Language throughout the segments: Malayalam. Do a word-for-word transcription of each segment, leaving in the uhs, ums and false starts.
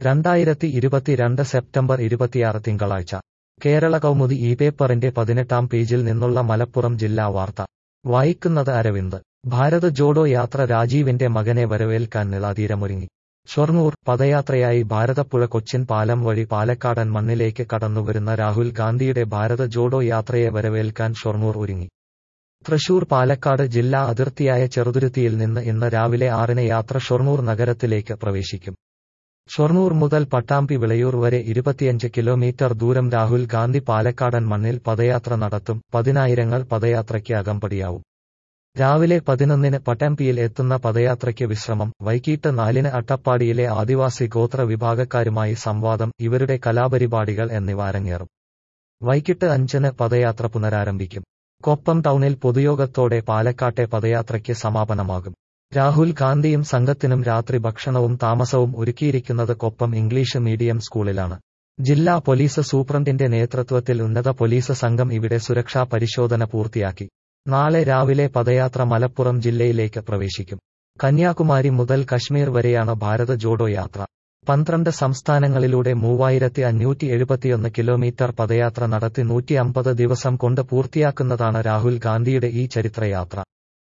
രണ്ടായിരത്തി ഇരുപത്തിരണ്ട് സെപ്റ്റംബർ ഇരുപത്തിയാറ് തിങ്കളാഴ്ച കേരള കൗമുദി ഈ പേപ്പറിന്റെ പതിനെട്ടാം പേജിൽ നിന്നുള്ള മലപ്പുറം ജില്ലാ വാർത്ത വായിക്കുന്നത് അരവിന്ദ്. ഭാരത് ജോഡോ യാത്ര രാജീവിന്റെ മകനെ വരവേൽക്കാൻ നിളാതീരമൊരുങ്ങി. ഷൊർണൂർ പദയാത്രയായി ഭാരതപ്പുഴ കൊച്ചിൻ പാലം വഴി പാലക്കാടൻ മണ്ണിലേക്ക് കടന്നുവരുന്ന രാഹുൽ ഗാന്ധിയുടെ ഭാരത് ജോഡോ യാത്രയെ വരവേൽക്കാൻ ഷൊർണൂർ ഒരുങ്ങി. തൃശൂർ പാലക്കാട് ജില്ലാ അതിർത്തിയായ ചെറുതുരുത്തിയിൽ നിന്ന് ഇന്ന് രാവിലെ ആറിന് യാത്ര ഷൊർണൂർ നഗരത്തിലേക്ക് പ്രവേശിക്കും. ഷൊർണൂർ മുതൽ പട്ടാമ്പി വിളയൂർ വരെ ഇരുപത്തിയഞ്ച് കിലോമീറ്റർ ദൂരം രാഹുൽ ഗാന്ധി പാലക്കാടൻ മണ്ണിൽ പദയാത്ര നടത്തും. പതിനായിരങ്ങൾ പദയാത്രയ്ക്ക് അകമ്പടിയാവും. രാവിലെ പതിനൊന്നിന് പട്ടാമ്പിയിൽ എത്തുന്ന പദയാത്രയ്ക്ക് വിശ്രമം. വൈകിട്ട് നാലിന് അട്ടപ്പാടിയിലെ ആദിവാസി ഗോത്ര വിഭാഗക്കാരുമായി സംവാദം, ഇവരുടെ കലാപരിപാടികൾ എന്നിവ അരങ്ങേറും. വൈകിട്ട് അഞ്ചിന് പദയാത്ര പുനരാരംഭിക്കും. കൊപ്പം ടൗണിൽ പൊതുയോഗത്തോടെ പാലക്കാട്ടെ പദയാത്രയ്ക്ക് സമാപനമാകും. രാഹുൽ ഗാന്ധിയും സംഘത്തിനും രാത്രി ഭക്ഷണവും താമസവും ഒരുക്കിയിരിക്കുന്നത് കൊപ്പം ഇംഗ്ലീഷ് മീഡിയം സ്കൂളിലാണ്. ജില്ലാ പോലീസ് സൂപ്രണ്ടിന്റെ നേതൃത്വത്തിൽ ഉന്നത പോലീസ് സംഘം ഇവിടെ സുരക്ഷാ പരിശോധന പൂർത്തിയാക്കി. നാളെ രാവിലെ പദയാത്ര മലപ്പുറം ജില്ലയിലേക്ക് പ്രവേശിക്കും. കന്യാകുമാരി മുതൽ കശ്മീർ വരെയാണ് ഭാരത് ജോഡോ യാത്ര. പന്ത്രണ്ട് സംസ്ഥാനങ്ങളിലൂടെ മൂവായിരത്തി അഞ്ഞൂറ്റി എഴുപത്തിയൊന്ന് കിലോമീറ്റർ പദയാത്ര നടത്തി നൂറ്റി അമ്പത് ദിവസം കൊണ്ട് പൂർത്തിയാക്കുന്നതാണ് രാഹുൽ ഗാന്ധിയുടെ ഈ ചരിത്രയാത്ര.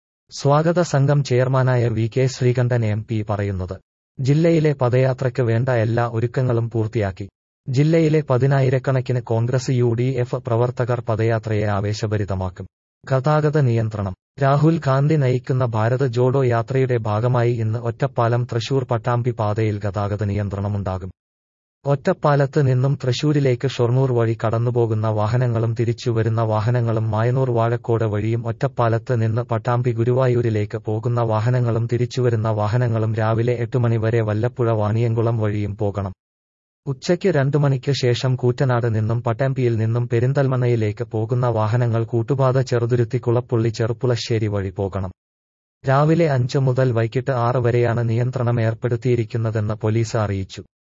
സ്വാഗത സംഘം ചെയർമാനായ V K Sreekandan M P പറയുന്നത്, ജില്ലയിലെ പദയാത്രയ്ക്ക് വേണ്ട എല്ലാ ഒരുക്കങ്ങളും പൂർത്തിയാക്കി. ജില്ലയിലെ പതിനായിരക്കണക്കിന് കോൺഗ്രസ് യു ഡി എഫ് പ്രവർത്തകർ പദയാത്രയെ ആവേശഭരിതമാക്കും. ഗതാഗത നിയന്ത്രണം. രാഹുൽ ഗാന്ധി നയിക്കുന്ന ഭാരത് ജോഡോ യാത്രയുടെ ഭാഗമായി ഇന്ന് ഒറ്റപ്പാലം തൃശൂർ പട്ടാമ്പി പാതയിൽ ഗതാഗത നിയന്ത്രണമുണ്ടാകും. ഒറ്റപ്പാലത്ത് നിന്നും തൃശൂരിലേക്ക് ഷൊർണൂർ വഴി കടന്നുപോകുന്ന വാഹനങ്ങളും തിരിച്ചുവരുന്ന വാഹനങ്ങളും മായനൂർ വാഴക്കോട് വഴിയും ഒറ്റപ്പാലത്ത് നിന്ന് പട്ടാമ്പി ഗുരുവായൂരിലേക്ക് പോകുന്ന വാഹനങ്ങളും തിരിച്ചുവരുന്ന വാഹനങ്ങളും രാവിലെ എട്ട് മണി വരെ വല്ലപ്പുഴ വാണിയംകുളം വഴിയും പോകണം. ഉച്ചയ്ക്ക് രണ്ടു മണിക്ക് ശേഷം കൂറ്റനാട് നിന്നും പട്ടാമ്പിയിൽ നിന്നും പെരിന്തൽമണ്ണയിലേക്ക് പോകുന്ന വാഹനങ്ങൾ കൂട്ടുപാത ചെറുതുരുത്തി കുളപ്പുള്ളി ചെറുപ്പുളശ്ശേരി വഴി പോകണം. രാവിലെ അഞ്ച് മുതൽ വൈകിട്ട് ആറ് വരെയാണ് നിയന്ത്രണം ഏർപ്പെടുത്തിയിരിക്കുന്നതെന്ന് പോലീസ് അറിയിച്ചു.